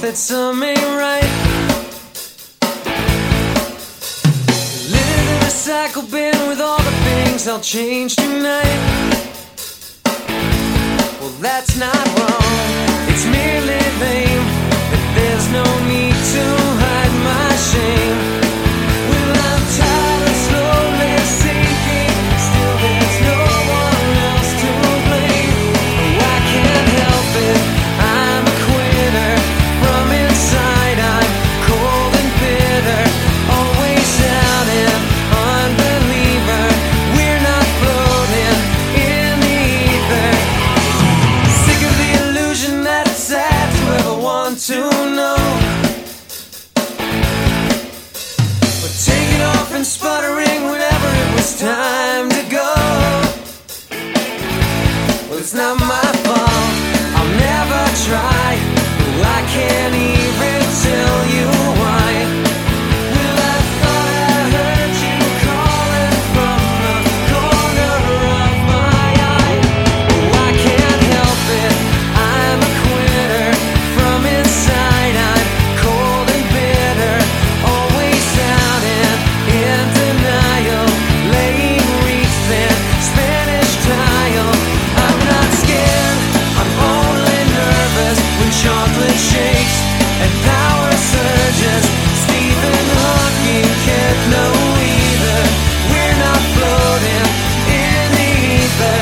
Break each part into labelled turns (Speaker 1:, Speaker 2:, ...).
Speaker 1: that some ain't right. Live in a cycle bin with all the things I'll change tonight. Well, that's not wrong, it's merely lame, but there's no need to hide my shame. Well, I'm tired of slowly sinking, still there's no one else to blame. Oh, I can't help it, I'm a quitter. From inside I'm cold and bitter, always doubting, unbeliever. We're not floating in the ether. Sick of the illusion that it's sad to ever want to know. But taking off and sputtering whenever it was time to go. Well, it's not my fault, I'll never try. Oh, I can't even tell you why. Well, I thought I heard you calling from the corner of my eye. Oh, I can't help it, I'm a quitter. From inside I'm cold and bitter, always doubting, in denial, laying wreaths in Spanish tile. I'm not scared, I'm only nervous when chocolate shakes and power surges. Stephen Hawking can't know either. We're not floating in the ether.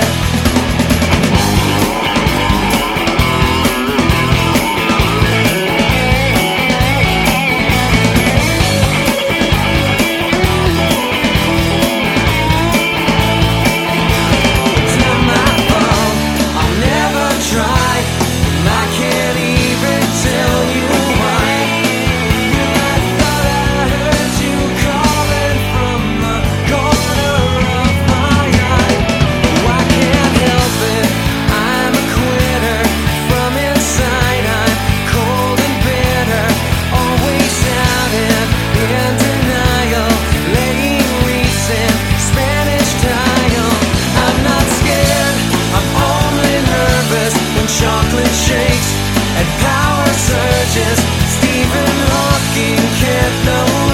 Speaker 1: It's not my fault, I'll never try. I can't even tell you why. Well, I thought I heard you calling from the corner of my eye. Oh, I can't help it, I'm a quitter. From inside I'm cold and bitter, always doubting, in denial, laying wreaths in Spanish tile. I'm not scared, I'm only nervous when chocolate shakes and power surges. Stephen Hawking can't know